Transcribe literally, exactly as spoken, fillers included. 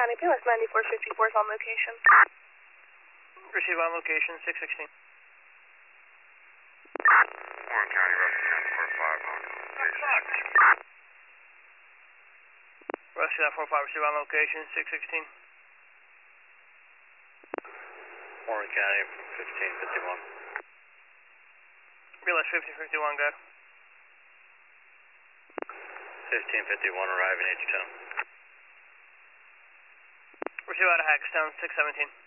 County, P L S ninety-four fifty-four is on location. Receive on location, six sixteen. Warren County, Rusty ninety-four five on location. Rusty nine four five, receive on location, six sixteen. Warren County, fifteen fifty-one. P L S fifteen fifty-one, go. fifteen fifty-one arriving H ten. Receive out of Hackstown, six seventeen.